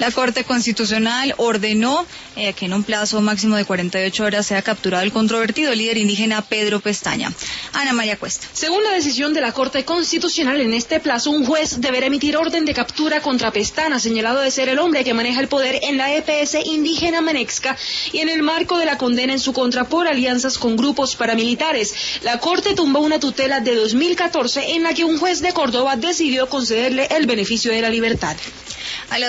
La Corte Constitucional ordenó que en un plazo máximo de 48 horas sea capturado el controvertido líder indígena Pedro Pestaña. Ana María Cuesta. Según la decisión de la Corte Constitucional, en este plazo un juez deberá emitir orden de captura contra Pestaña, señalado de ser el hombre que maneja el poder en la EPS indígena Manexca y en el marco de la condena en su contra por alianzas con grupos paramilitares. La Corte tumbó una tutela de 2014 en la que un juez de Córdoba decidió concederle el beneficio de la libertad.